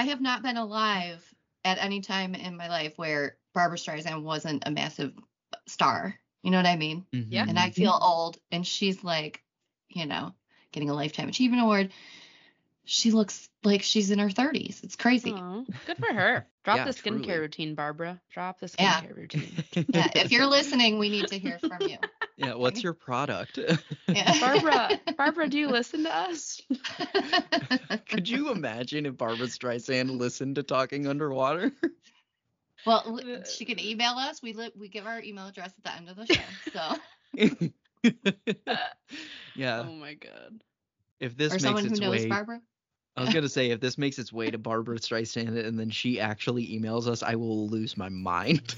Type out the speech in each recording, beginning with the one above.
I have not been alive at any time in my life where Barbara Streisand wasn't a massive star. You know what I mean? Yeah. And I feel old, and she's like, getting a Lifetime Achievement Award. She looks like she's in her 30s. It's crazy. Aw, good for her. Drop Yeah, the skincare truly. routine, Barbara. Drop the Yeah. skincare routine. Yeah, if you're listening, we need to hear from you. Yeah, what's your product? Yeah. Barbara, do you listen to us? Could you imagine if Barbara Streisand listened to Talking Underwater? Well, she can email us. We give our email address at the end of the show. So. Yeah. Oh my god. If this or makes someone who its knows way, Barbara. I was gonna say, if this makes its way to Barbara Streisand and then she actually emails us, I will lose my mind.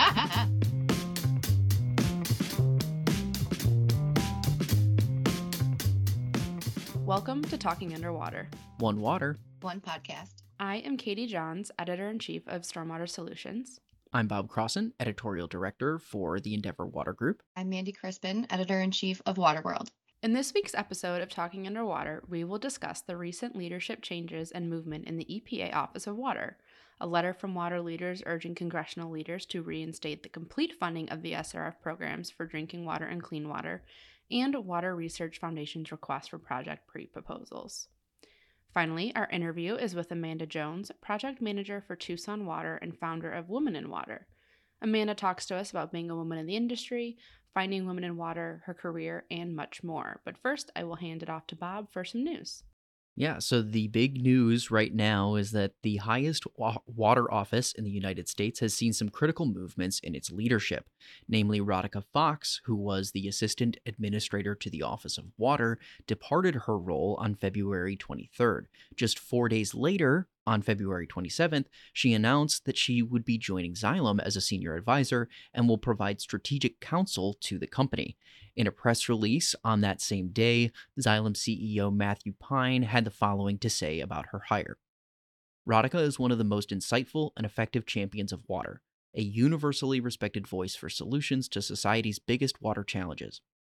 Welcome to Talking Underwater. One water. One podcast. I am Katie Johns, Editor-in-Chief of Stormwater Solutions. I'm Bob Crossan, Editorial Director for the Endeavor Water Group. I'm Mandy Crispin, Editor-in-Chief of Waterworld. In this week's episode of Talking Underwater, we will discuss the recent leadership changes and movement in the EPA Office of Water, a letter from water leaders urging congressional leaders to reinstate the complete funding of the SRF programs for drinking water and clean water, and Water Research Foundation's request for project pre-proposals. Finally, our interview is with Amanda Jones, Project Manager for Tucson Water and founder of Women in Water. Amanda talks to us about being a woman in the industry, finding women in water, her career, and much more. But first, I will hand it off to Bob for some news. Yeah, so the big news right now is that the highest water office in the United States has seen some critical movements in its leadership. Namely, Radhika Fox, who was the Assistant Administrator to the Office of Water, departed her role on February 23rd. Just 4 days later, on February 27th, she announced that she would be joining Xylem as a senior advisor and will provide strategic counsel to the company. In a press release on that same day, Xylem CEO Matthew Pine had the following to say about her hire. Radhika is one of the most insightful and effective champions of water, a universally respected voice for solutions to society's biggest water challenges.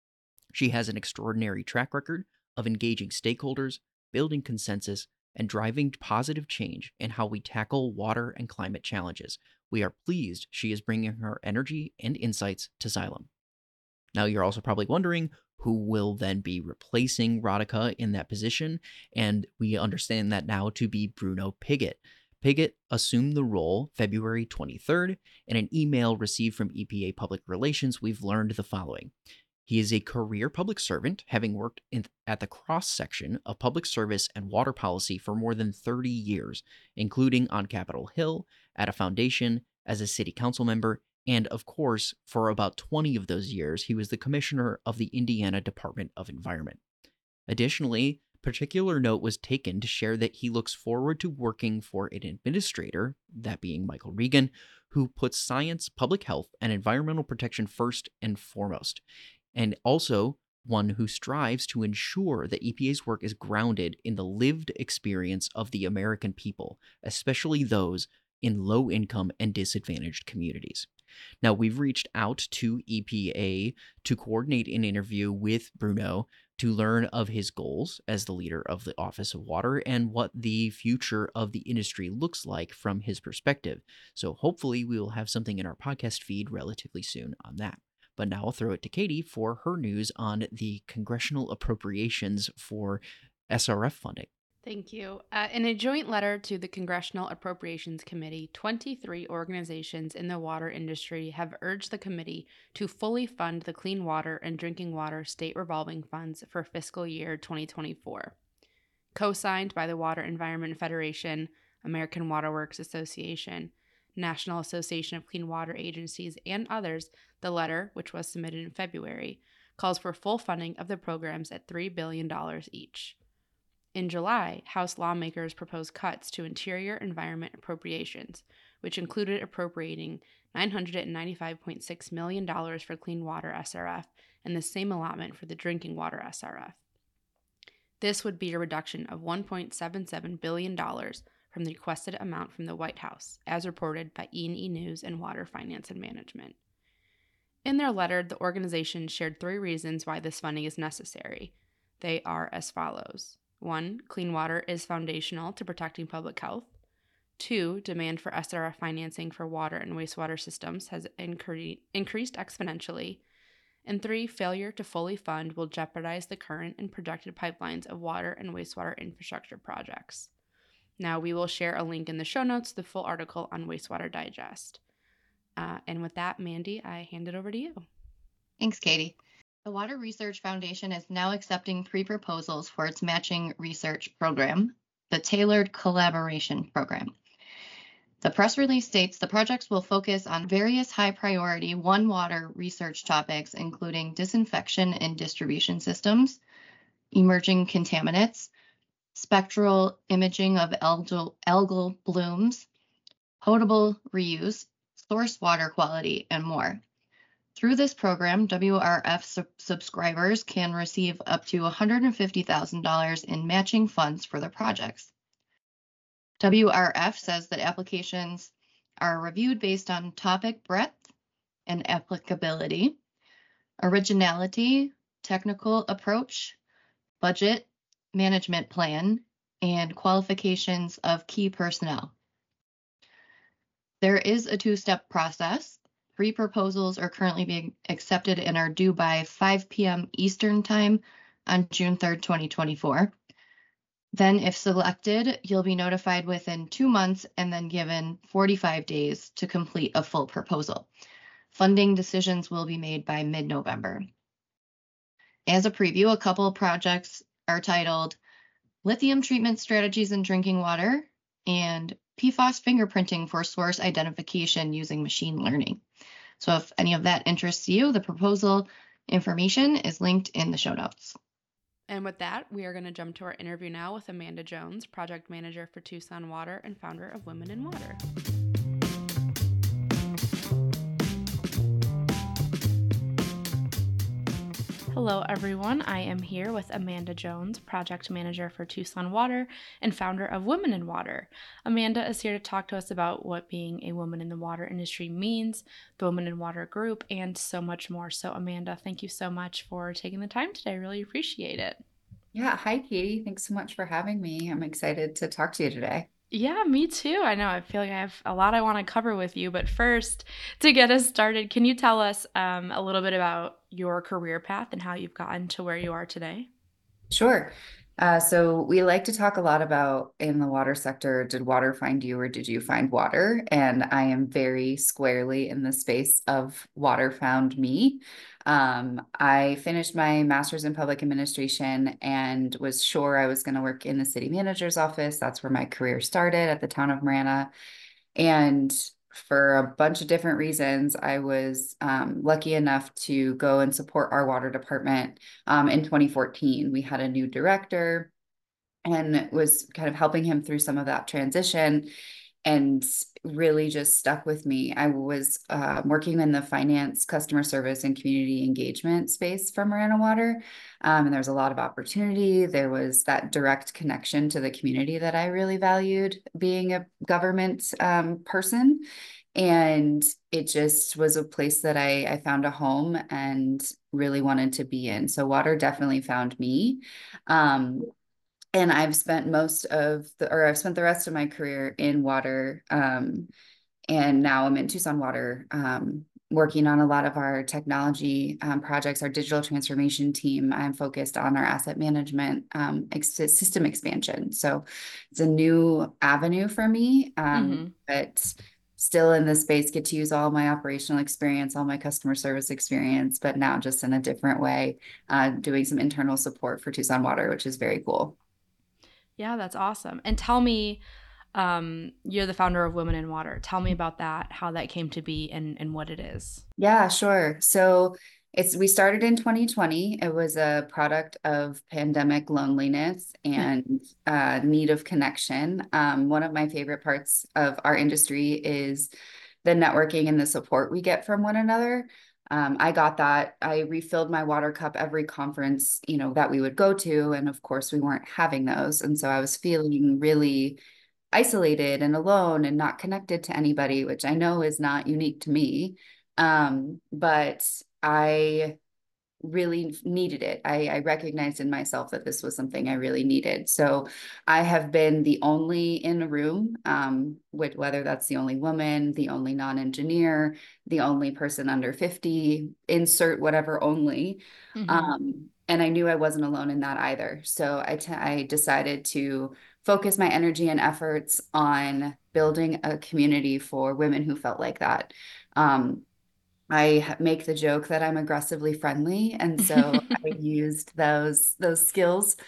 She has an extraordinary track record of engaging stakeholders, building consensus, and driving positive change in how we tackle water and climate challenges. We are pleased she is bringing her energy and insights to Xylem. Now, you're also probably wondering who will then be replacing Radhika in that position, and we understand that now to be Bruno Piggott. Piggott assumed the role February 23rd. In an email received from EPA Public Relations, we've learned the following. He is a career public servant, having worked at the cross-section of public service and water policy for more than 30 years, including on Capitol Hill, at a foundation, as a city council member, and, of course, for about 20 of those years, he was the commissioner of the Indiana Department of Environment. Additionally, particular note was taken to share that he looks forward to working for an administrator, that being Michael Regan, who puts science, public health, and environmental protection first and foremost, and also one who strives to ensure that EPA's work is grounded in the lived experience of the American people, especially those in low-income and disadvantaged communities. Now, we've reached out to EPA to coordinate an interview with Bruno to learn of his goals as the leader of the Office of Water and what the future of the industry looks like from his perspective. So hopefully we will have something in our podcast feed relatively soon on that. But now I'll throw it to Katie for her news on the congressional appropriations for SRF funding. Thank you. In a joint letter to the Congressional Appropriations Committee, 23 organizations in the water industry have urged the committee to fully fund the Clean Water and Drinking Water State Revolving Funds for fiscal year 2024. Co-signed by the Water Environment Federation, American Water Works Association, National Association of Clean Water Agencies, and others, the letter, which was submitted in February, calls for full funding of the programs at $3 billion each. In July, House lawmakers proposed cuts to Interior Environment appropriations, which included appropriating $995.6 million for Clean Water SRF and the same allotment for the Drinking Water SRF. This would be a reduction of $1.77 billion from the requested amount from the White House, as reported by E&E News and Water Finance and Management. In their letter, the organization shared 3 reasons why this funding is necessary. They are as follows. 1. Clean water is foundational to protecting public health. 2, demand for SRF financing for water and wastewater systems has increased exponentially. And 3, failure to fully fund will jeopardize the current and projected pipelines of water and wastewater infrastructure projects. Now, we will share a link in the show notes to the full article on Wastewater Digest. And with that, Mandy, I hand it over to you. Thanks, Katie. The Water Research Foundation is now accepting pre-proposals for its matching research program, the Tailored Collaboration Program. The press release states the projects will focus on various high-priority One Water research topics, including disinfection and distribution systems, emerging contaminants, spectral imaging of algal blooms, potable reuse, source water quality, and more. Through this program, WRF subscribers can receive up to $150,000 in matching funds for their projects. WRF says that applications are reviewed based on topic breadth and applicability, originality, technical approach, budget, management plan, and qualifications of key personnel. There is a two-step process. Pre-proposals are currently being accepted and are due by 5 p.m. Eastern Time on June 3rd, 2024. Then, if selected, you'll be notified within 2 months and then given 45 days to complete a full proposal. Funding decisions will be made by mid-November. As a preview, a couple of projects are titled Lithium Treatment Strategies in Drinking Water and PFAS Fingerprinting for Source Identification Using Machine Learning. So if any of that interests you, the proposal information is linked in the show notes. And with that, we are going to jump to our interview now with Amanda Jones, project manager for Tucson Water and founder of Women in Water. Hello, everyone. I am here with Amanda Jones, project manager for Tucson Water and founder of Women in Water. Amanda is here to talk to us about what being a woman in the water industry means, the Women in Water group, and so much more. So, Amanda, thank you so much for taking the time today. I really appreciate it. Yeah. Hi, Katie. Thanks so much for having me. I'm excited to talk to you today. Yeah, me too. I know. I feel like I have a lot I want to cover with you. But first, to get us started, can you tell us a little bit about your career path and how you've gotten to where you are today? Sure. So we like to talk a lot about in the water sector, did water find you or did you find water? And I am very squarely in the space of water found me. I finished my master's in public administration and was sure I was going to work in the city manager's office. That's where my career started at the town of Marana. And for a bunch of different reasons, I was lucky enough to go and support our water department in 2014. We had a new director and was kind of helping him through some of that transition and really just stuck with me. I was working in the finance, customer service, and community engagement space for Marana Water. And there was a lot of opportunity. There was that direct connection to the community that I really valued being a government person. And it just was a place that I found a home and really wanted to be in. So water definitely found me. And I've spent I've spent the rest of my career in water. And now I'm in Tucson Water, working on a lot of our technology projects, our digital transformation team. I'm focused on our asset management system expansion. So it's a new avenue for me, but still in this space, get to use all my operational experience, all my customer service experience, but now just in a different way, doing some internal support for Tucson Water, which is very cool. Yeah, that's awesome. And tell me, you're the founder of Women in Water. Tell me about that, how that came to be and what it is. Yeah, sure. So we started in 2020. It was a product of pandemic loneliness and need of connection. One of my favorite parts of our industry is the networking and the support we get from one another. I got that. I refilled my water cup every conference, that we would go to. And of course, we weren't having those. And so I was feeling really isolated and alone and not connected to anybody, which I know is not unique to me. But I really needed it. I recognized in myself that this was something I really needed. So I have been the only in a room, with whether that's the only woman, the only non-engineer, the only person under 50, insert whatever only. And I knew I wasn't alone in that either. So I decided to focus my energy and efforts on building a community for women who felt like that. Um, I make the joke that I'm aggressively friendly, and so I used those skills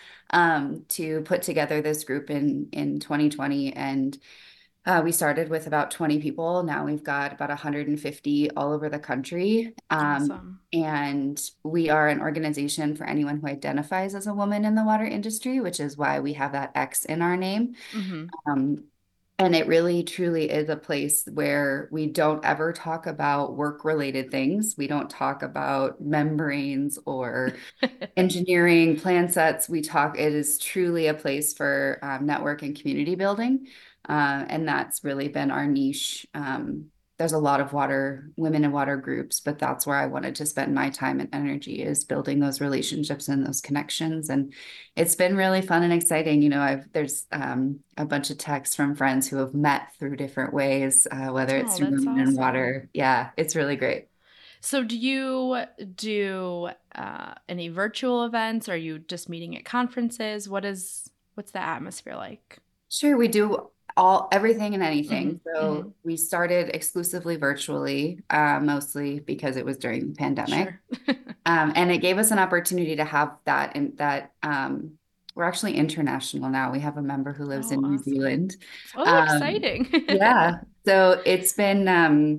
to put together this group in 2020, and we started with about 20 people. Now we've got about 150 all over the country, Awesome. and we are an organization for anyone who identifies as a woman in the water industry, which is why we have that X in our name. Um, and it really truly is a place where we don't ever talk about work related things. We don't talk about membranes or engineering plan sets. It is truly a place for network and community building. And that's really been our niche. There's a lot of women in water groups, but that's where I wanted to spend my time and energy, is building those relationships and those connections. And it's been really fun and exciting. There's a bunch of texts from friends who have met through different ways, whether it's Oh, through that's Women in awesome. Water. Yeah, it's really great. So do you do any virtual events? Or are you just meeting at conferences? What's the atmosphere like? Sure, we do everything and anything. So we started exclusively virtually, mostly because it was during the pandemic. Sure. And it gave us an opportunity to have that, and that we're actually international now. We have a member who lives Oh, in New awesome. Zealand. Oh, exciting. Yeah. So it's been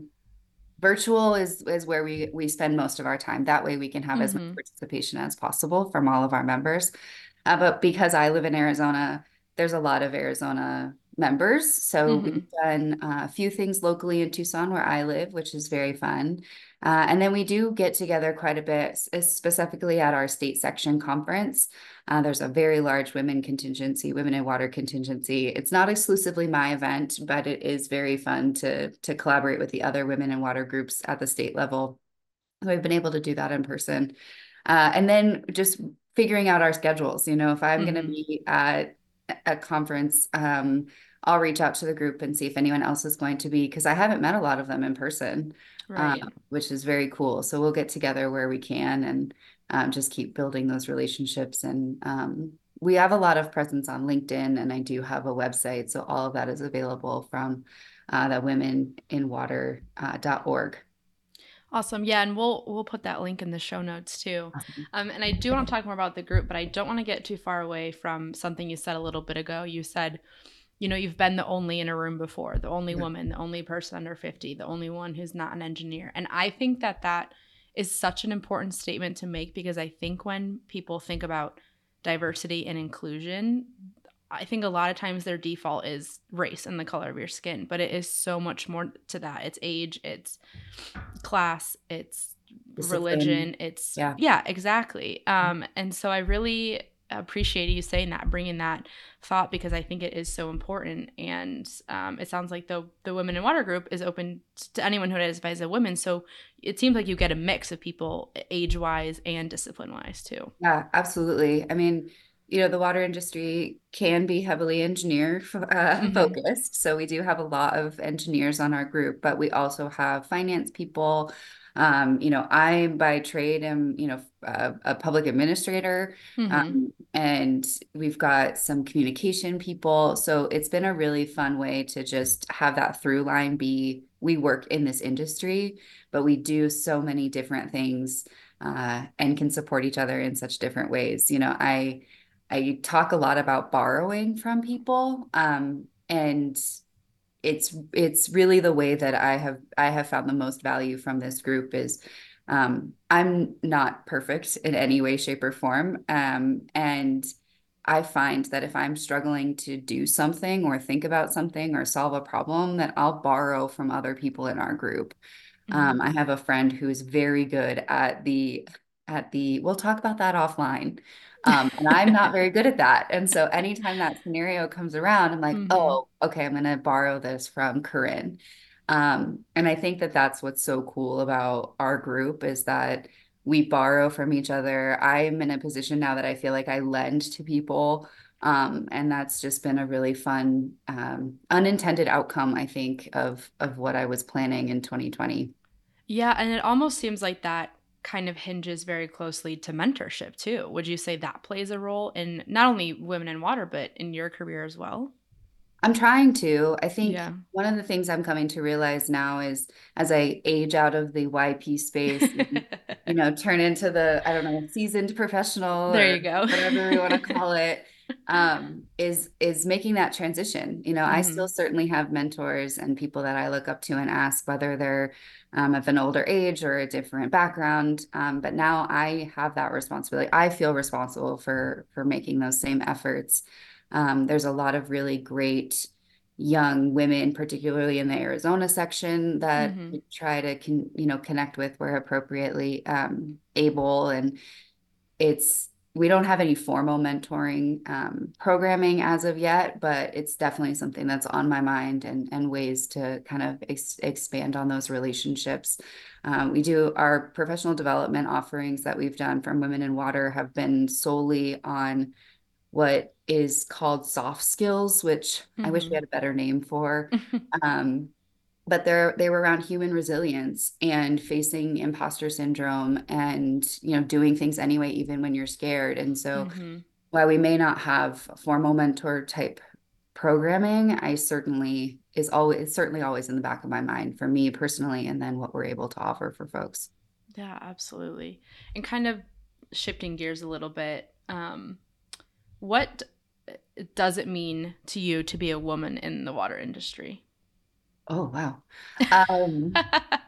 virtual is where we spend most of our time. That way we can have as much participation as possible from all of our members. But because I live in Arizona, there's a lot of Arizona members. So we've done a few things locally in Tucson where I live, which is very fun. And then we do get together quite a bit, specifically at our state section conference. There's a very large women in water contingency. It's not exclusively my event, but it is very fun to collaborate with the other women in water groups at the state level. So we've been able to do that in person. And then just figuring out our schedules. If I'm going to be at a conference, I'll reach out to the group and see if anyone else is going to be, because I haven't met a lot of them in person, Right. which is very cool. So we'll get together where we can and just keep building those relationships. And we have a lot of presence on LinkedIn, and I do have a website. So all of that is available from the womeninwater.org. Awesome. Yeah, and we'll put that link in the show notes too. And I do want to talk more about the group, but I don't want to get too far away from something you said a little bit ago. You said, you've been the only in a room before, the only woman, the only person under 50, the only one who's not an engineer. And I think that is such an important statement to make, because I think when people think about diversity and inclusion, I think a lot of times their default is race and the color of your skin, but it is so much more to that. It's age, it's class, it's religion, it's yeah, exactly. And so I really appreciate you saying that, bringing that thought, because I think it is so important. And it sounds like the Women in Water group is open to anyone who identifies as a woman. So it seems like you get a mix of people, age-wise and discipline-wise too. Yeah, absolutely. I mean, the water industry can be heavily engineer focused. So we do have a lot of engineers on our group, but we also have finance people. I by trade am, a public administrator, and we've got some communication people. So it's been a really fun way to just have that through line be, we work in this industry, but we do so many different things and can support each other in such different ways. I talk a lot about borrowing from people, and it's really the way that I have found the most value from this group is I'm not perfect in any way, shape, or form, and I find that if I'm struggling to do something or think about something or solve a problem, that I'll borrow from other people in our group. I have a friend who's very good at we'll talk about that offline. And I'm not very good at that. And so anytime that scenario comes around, I'm like, oh, okay, I'm going to borrow this from Corinne. And I think that that's what's so cool about our group, is that we borrow from each other. I'm in a position now that I feel like I lend to people. And that's just been a really fun, unintended outcome, I think, of what I was planning in 2020. Yeah, and it almost seems like that kind of hinges very closely to mentorship too. Would you say that plays a role in not only Women in Water, but in your career as well? I'm trying to. I think Yeah. one of the things I'm coming to realize now is as I age out of the YP space, and, turn into the, I don't know, seasoned professional There or you go. whatever we want to call it, is making that transition. I still Mhm. certainly have mentors and people that I look up to and ask whether they're of an older age or a different background. But now I have that responsibility. I feel responsible for making those same efforts. There's a lot of really great young women, particularly in the Arizona section, that Mhm. we try to connect with where appropriately able. And we don't have any formal mentoring programming as of yet, but it's definitely something that's on my mind, and ways to kind of expand on those relationships. We do our professional development offerings that we've done from Women in Water have been solely on what is called soft skills, which I wish we Mhm. had a better name for. Um, but they were around human resilience and facing imposter syndrome and, doing things anyway, even when you're scared. And so Mhm. while we may not have formal mentor type programming, it's certainly always in the back of my mind for me personally, and then what we're able to offer for folks. Yeah, absolutely. And kind of shifting gears a little bit, what does it mean to you to be a woman in the water industry? Oh, wow. Um,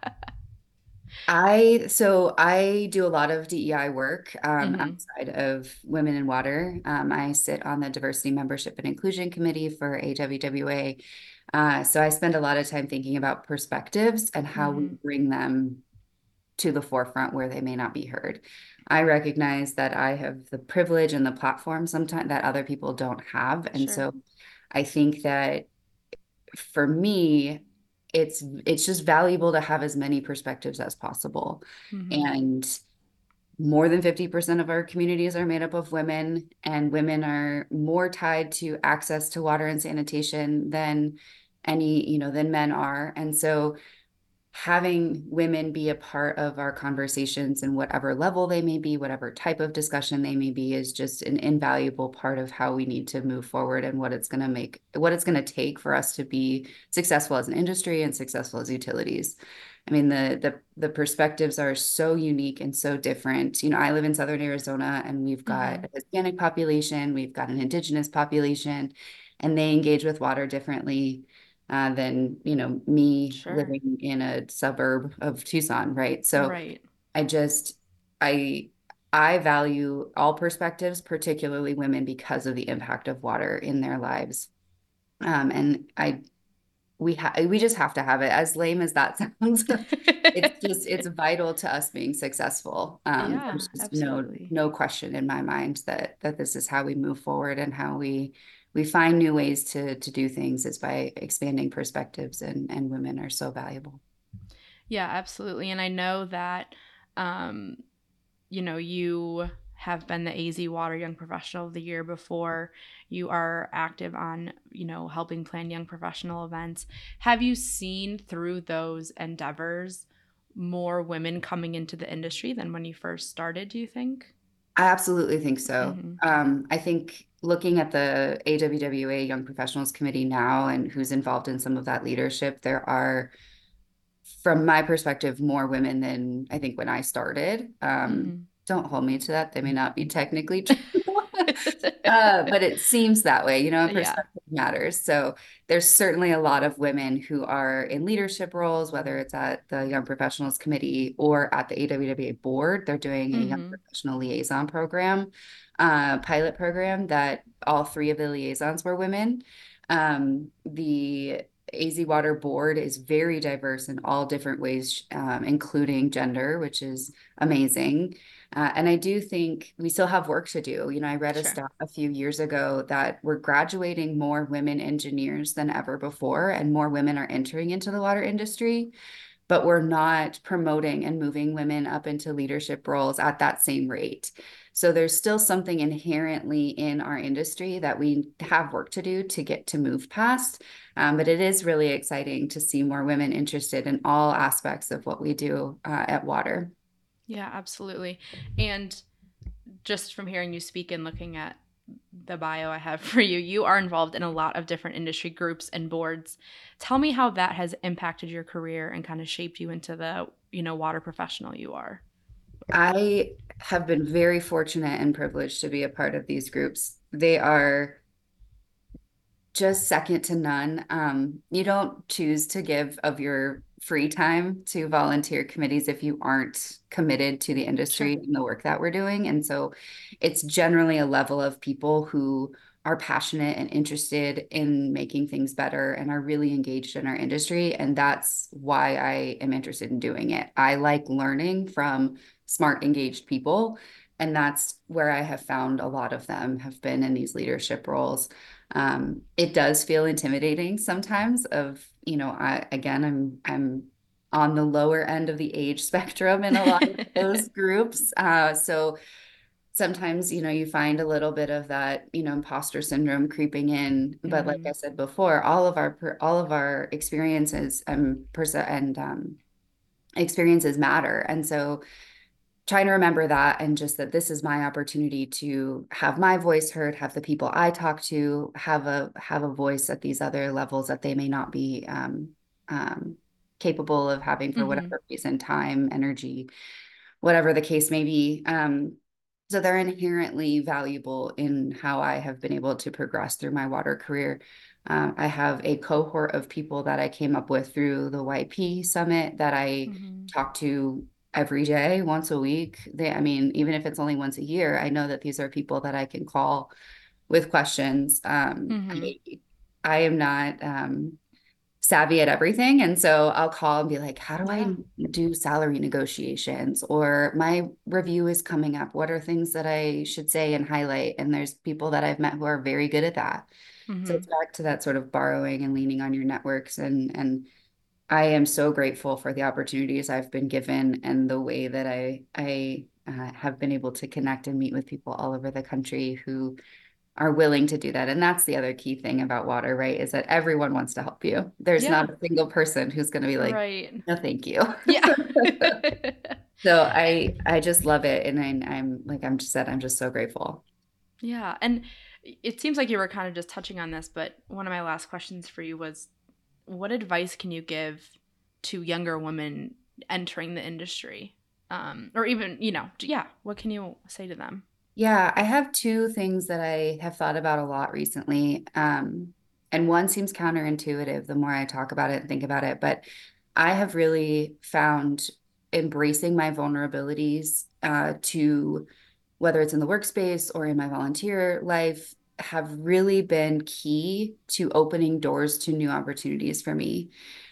I do a lot of DEI work Mhm. outside of Women in Water. I sit on the Diversity Membership and Inclusion Committee for AWWA. So I spend a lot of time thinking about perspectives and how we Mhm. bring them to the forefront where they may not be heard. I recognize that I have the privilege and the platform sometimes that other people don't have. And Sure. so I think that for me, it's just valuable to have as many perspectives as possible. Mhm. And more than 50% of our communities are made up of women, and women are more tied to access to water and sanitation than men are. And so having women be a part of our conversations and whatever level they may be, whatever type of discussion they may be, is just an invaluable part of how we need to move forward and what it's going to take for us to be successful as an industry and successful as utilities. I mean, the perspectives are so unique and so different. I live in Southern Arizona, and we've got Mhm. a Hispanic population, we've got an Indigenous population, and they engage with water differently than me Sure. living in a suburb of Tucson, right? So Right. I just I I value all perspectives, particularly women, because of the impact of water in their lives. And we just have to have it. As lame as that sounds, it's vital to us being successful. Yeah, There's just absolutely. no question in my mind that this is how we move forward, and how we find new ways to do things is by expanding perspectives, and women are so valuable. Yeah, absolutely. And I know that, um, you have been the AZ Water Young Professional of the Year before. You are active on, helping plan young professional events. Have you seen through those endeavors more women coming into the industry than when you first started, do you think? I absolutely think so. Mm-hmm. I think looking at the AWWA Young Professionals Committee now and who's involved in some of that leadership, there are, from my perspective, more women than I think when I started. Mm-hmm. Don't hold me to that. They may not be technically true. But it seems that way, and Yeah. perspective matters. So there's certainly a lot of women who are in leadership roles, whether it's at the Young Professionals Committee or at the AWWA board. They're doing a Young Mm-hmm. Professional Liaison program, pilot program that all three of the liaisons were women. The AZ Water board is very diverse in all different ways, including gender, which is amazing. And I do think we still have work to do. I read a Sure. stat a few years ago that we're graduating more women engineers than ever before, and more women are entering into the water industry. but we're not promoting and moving women up into leadership roles at that same rate. So there's still something inherently in our industry that we have work to do to get to move past. But it is really exciting to see more women interested in all aspects of what we do at Water. Yeah, absolutely. And just from hearing you speak and looking at the bio I have for you, you are involved in a lot of different industry groups and boards. Tell me how that has impacted your career and kind of shaped you into the, water professional you are. I have been very fortunate and privileged to be a part of these groups. They are just second to none. You don't choose to give of your free time to volunteer committees if you aren't committed to the industry and the work that we're doing. And so it's generally a level of people who are passionate and interested in making things better and are really engaged in our industry. And that's why I am interested in doing it. I like learning from smart, engaged people. And that's where I have found a lot of them have been in these leadership roles. It does feel intimidating sometimes I'm on the lower end of the age spectrum in a lot of those groups. So sometimes, you find a little bit of that, imposter syndrome creeping in. But like I said before, all of our experiences and experiences matter. And so trying to remember that, and just that this is my opportunity to have my voice heard, have the people I talk to have a voice at these other levels that they may not be capable of having for whatever reason, time, energy, whatever the case may be. So they're inherently valuable in how I have been able to progress through my water career. I have a cohort of people that I came up with through the YP Summit that I talk to every day, once a week. Even if it's only once a year, I know that these are people that I can call with questions. I am not savvy at everything. And so I'll call and be like, how do I do salary negotiations? Or my review is coming up. What are things that I should say and highlight? And there's people that I've met who are very good at that. So it's back to that sort of borrowing and leaning on your networks. And I am so grateful for the opportunities I've been given and the way that I have been able to connect and meet with people all over the country who are willing to do that. And that's the other key thing about water, right? Is that everyone wants to help you. There's not a single person who's going to be like, no, thank you. Yeah. So I just love it. And I'm just so grateful. Yeah. And it seems like you were kind of just touching on this, but one of my last questions for you was, what advice can you give to younger women entering the industry? Or even, what can you say to them? Yeah, I have two things that I have thought about a lot recently. And one seems counterintuitive the more I talk about it and think about it. But I have really found embracing my vulnerabilities to whether it's in the workspace or in my volunteer life have really been key to opening doors to new opportunities for me.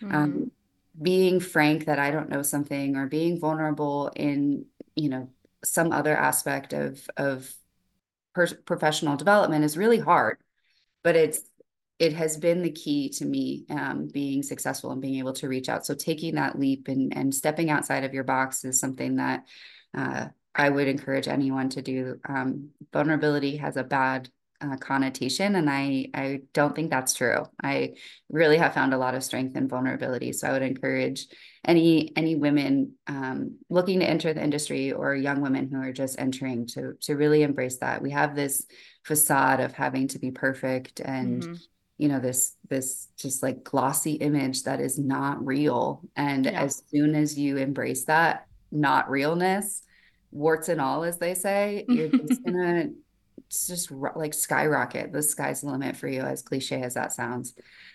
Being frank that I don't know something, or being vulnerable in, some other aspect of professional development is really hard, but it has been the key to me being successful and being able to reach out. So taking that leap and stepping outside of your box is something that I would encourage anyone to do. Vulnerability has a bad connotation, and I don't think that's true. I really have found a lot of strength in vulnerability. So I would encourage any women looking to enter the industry, or young women who are just entering, to really embrace that. We have this facade of having to be perfect and this just like glossy image that is not real. And as soon as you embrace that not realness, warts and all, as they say, you're just gonna just like skyrocket. The sky's the limit for you, as cliche as that sounds.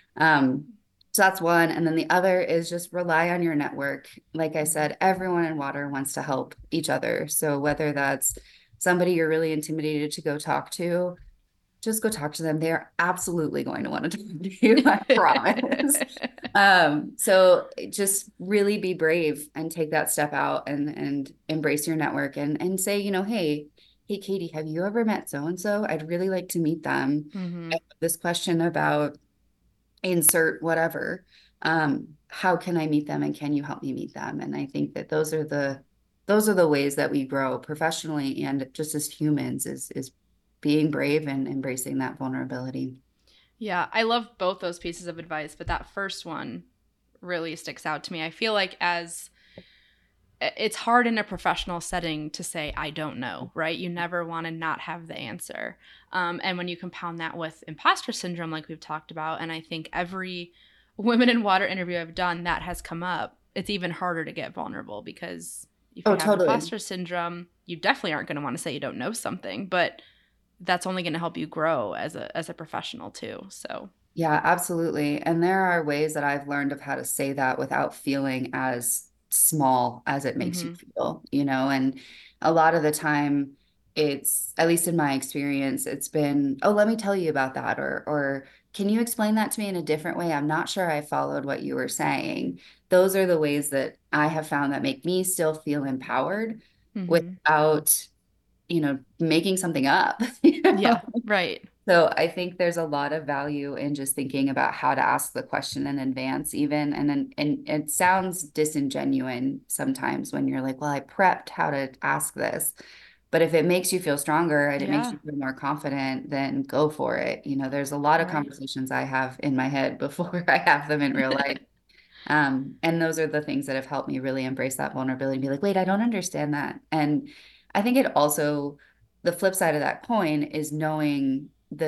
So that's one. And then the other is just rely on your network. Like I said, everyone in water wants to help each other. So whether that's somebody you're really intimidated to go talk to, just go talk to them. They're absolutely going to want to talk to you, I promise. So just really be brave and take that step out and embrace your network and say, hey, Katie, have you ever met so-and-so? I'd really like to meet them. I have this question about insert whatever. How can I meet them, and can you help me meet them? And I think that those are the ways that we grow professionally and just as humans, is being brave and embracing that vulnerability. Yeah, I love both those pieces of advice, but that first one really sticks out to me. I feel like as it's hard in a professional setting to say, I don't know, right? You never want to not have the answer. And when you compound that with imposter syndrome, like we've talked about, and I think every Women in Water interview I've done that has come up, it's even harder to get vulnerable because if Oh, you have totally. imposter syndrome, you definitely aren't going to want to say you don't know something, but that's only going to help you grow as a professional too. So, Yeah, absolutely. And there are ways that I've learned of how to say that without feeling as small as it makes you mm-hmm. feel, and a lot of the time it's, at least in my experience, it's been, oh, let me tell you about that, or can you explain that to me in a different way? I'm not sure I followed what you were saying. Those are the ways that I have found that make me still feel empowered Mm-hmm. without, making something up. Yeah, right. So I think there's a lot of value in just thinking about how to ask the question in advance, even. And it sounds disingenuous sometimes when you're like, well, I prepped how to ask this. But if it makes you feel stronger and it makes Yeah, you feel more confident, then go for it. There's a lot of right. conversations I have in my head before I have them in real life. And those are the things that have helped me really embrace that vulnerability and be like, wait, I don't understand that. And I think it also, the flip side of that coin is knowing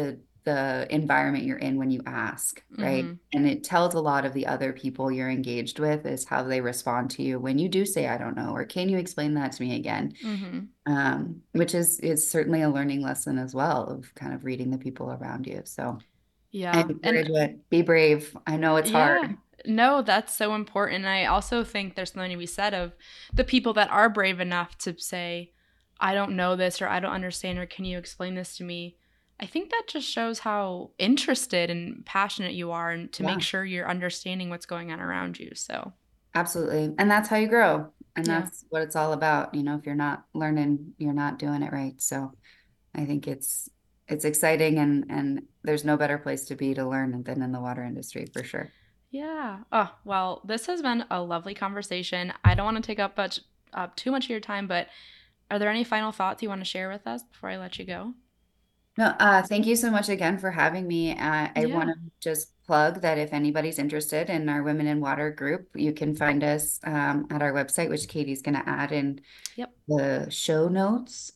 the environment you're in when you ask, right? Mm-hmm. And it tells a lot of the other people you're engaged with is how they respond to you when you do say, I don't know, or can you explain that to me again? Mm-hmm. Which is certainly a learning lesson as well of kind of reading the people around you. So I Yeah. encourage And it. Be brave. I know it's yeah, hard. no, that's so important. And I also think there's something to be said of the people that are brave enough to say, I don't know this, or I don't understand, or can you explain this to me? I think that just shows how interested and passionate you are and to make Yeah. sure you're understanding what's going on around you. So, Absolutely. And that's how you grow. And yeah. that's what it's all about. If you're not learning, you're not doing it right. So I think it's exciting, and there's no better place to be to learn than in the water industry for sure. Yeah. Oh, well, this has been a lovely conversation. I don't want to take up too much of your time, but are there any final thoughts you want to share with us before I let you go? No, thank you so much again for having me. I want Yeah. to just plug that if anybody's interested in our Women in Water group, you can find us at our website, which Katie's going to add in Yep. the show notes.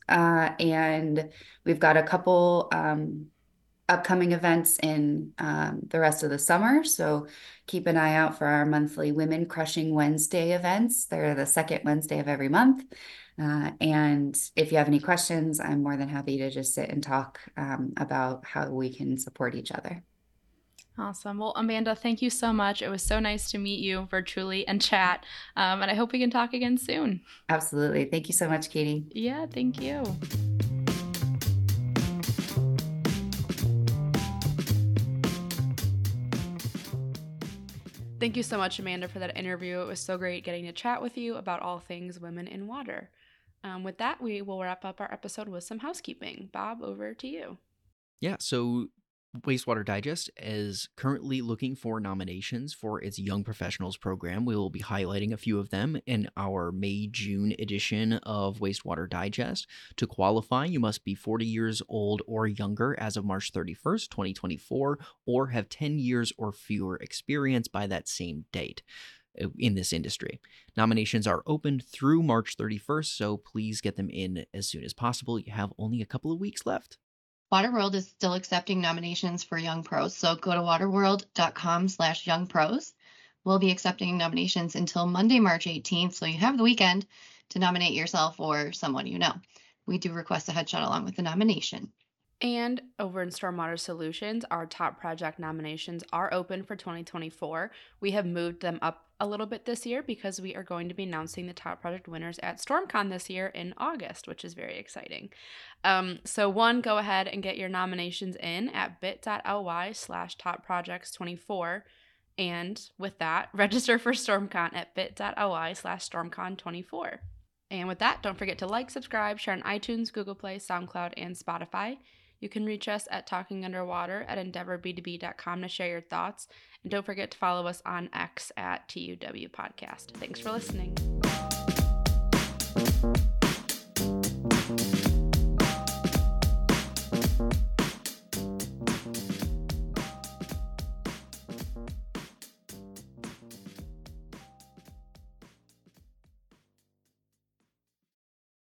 And we've got a couple upcoming events in the rest of the summer. So keep an eye out for our monthly Women Crushing Wednesday events. They're the second Wednesday of every month. And if you have any questions, I'm more than happy to just sit and talk about how we can support each other. Awesome. Well, Amanda, thank you so much. It was so nice to meet you virtually and chat. And I hope we can talk again soon. Absolutely. Thank you so much, Katie. Yeah, thank you. Thank you so much, Amanda, for that interview. It was so great getting to chat with you about all things women in water. With that, we will wrap up our episode with some housekeeping. Bob, over to you. Yeah, so Wastewater Digest is currently looking for nominations for its Young Professionals program. We will be highlighting a few of them in our May-June edition of Wastewater Digest. To qualify, you must be 40 years old or younger as of March 31st, 2024, or have 10 years or fewer experience by that same date in this industry. Nominations are open through March 31st, so please get them in as soon as possible. You have only a couple of weeks left. Waterworld is still accepting nominations for young pros, so go to waterworld.com/youngpros. We'll be accepting nominations until Monday, March 18th, so you have the weekend to nominate yourself or someone you know. We do request a headshot along with the nomination. And over in Stormwater Solutions, our top project nominations are open for 2024. We have moved them up a little bit this year because we are going to be announcing the top project winners at StormCon this year in August, which is very exciting. So go ahead and get your nominations in at bit.ly/topprojects24. And with that, register for StormCon at bit.ly/StormCon24. And with that, don't forget to like, subscribe, share on iTunes, Google Play, SoundCloud, and Spotify. You can reach us at talkingunderwater@endeavorb2b.com to share your thoughts. And don't forget to follow us on X at TUW Podcast. Thanks for listening.